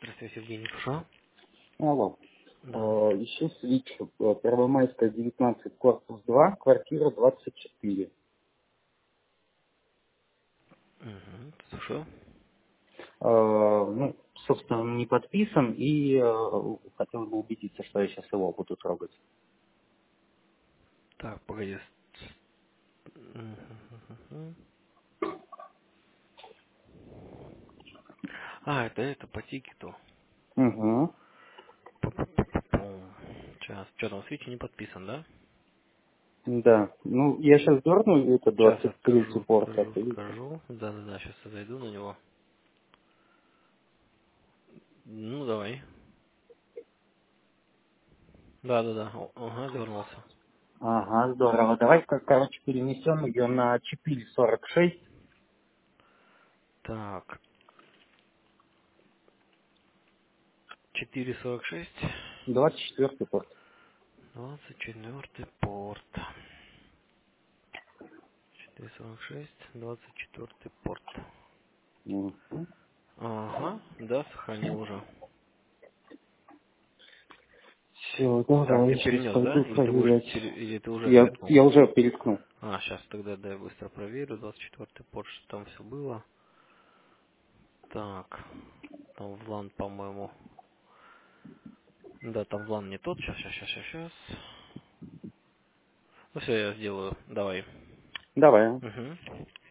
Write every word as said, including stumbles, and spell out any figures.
Здравствуйте, Евгений Куша. Алло. Э, Да. Ищу свитч. э, Первомайская, девятнадцать, корпус два, квартира двадцать четыре. Угу. Слушаю. Э, Ну, собственно, он не подписан, и э, хотел бы убедиться, что я сейчас его буду трогать. Так, погоди. Мгм. А, это это по тикету. Угу. Пу-пу-пу-пу-пу. Сейчас. Что там, свечи не подписан, да? Да. Ну, я сейчас дерну, это Сейчас двадцать третий откажу, порт скажу, открыть. скажу. Да-да-да, сейчас я зайду на него. Ну, давай. Да-да-да. О, ага, вернулся. Ага, здорово. Давай-ка, короче, перенесем ее на четыре сорок шесть, Так. четыре сорок шесть. двадцать четвертый порт. двадцать четвертый порт. четыре сорок шесть, двадцать четвертый порт. Угу. Ага, да, сохранил уже. Все, Так, давай, ты сейчас перенес, да? пойду Или ты будешь проверять. пере- или ты уже Я, переткнул? я уже переткнул. А, сейчас тогда дай быстро проверю. двадцать четвертый порт, что там все было. Так, там влан, по-моему. Да, там влан не тот. Сейчас, сейчас, сейчас, сейчас, сейчас. Ну все, я сделаю. Давай. Давай. Угу.